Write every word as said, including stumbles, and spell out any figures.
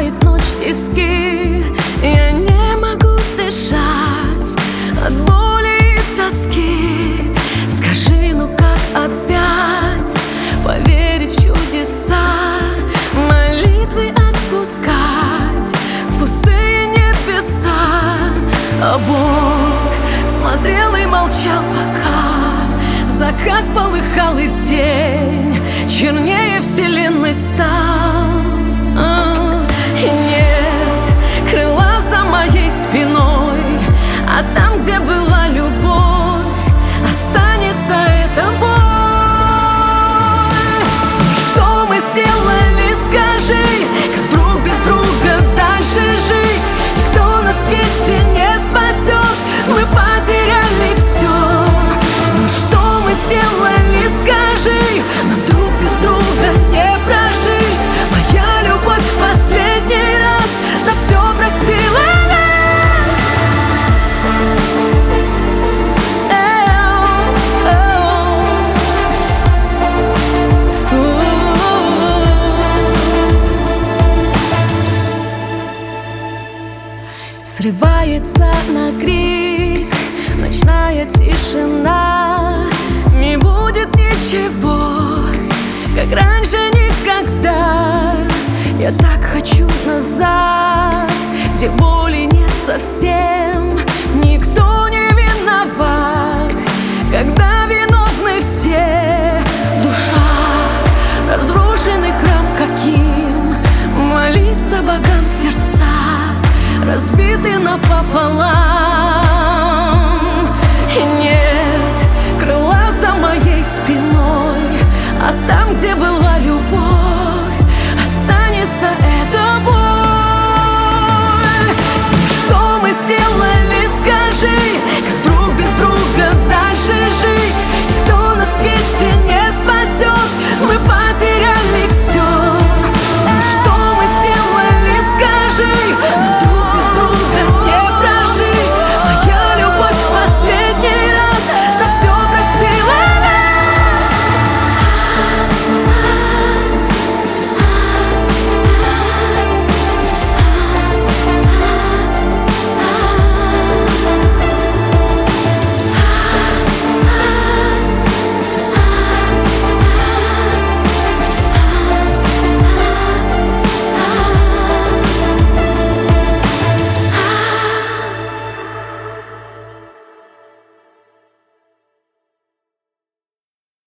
сжимает ночь в тиски. Я не могу дышать от боли и тоски. Скажи, ну как опять поверить в чудеса, молитвы отпускать в пустые небеса? А Бог смотрел и молчал, пока закат полыхал и день чернее вселенной стал. А, и нет крыла за моей спиной, а там, где была любовь, останется эта боль. Что мы сделали, скажи, как друг без друга дальше жить? Никто на свете не спасет, мы потеряли все. Ну что мы сделали, скажи, нам друг без друга не прожить. Моя любовь в последний раз за все просила нас. Срывается на крик ночная тишина. Не будет ничего, как раньше никогда. Я так хочу назад, где боли нет совсем. Никто не виноват, когда виновны все. Душа, разрушенный храм каким, молиться богам сердца разбиты напополам.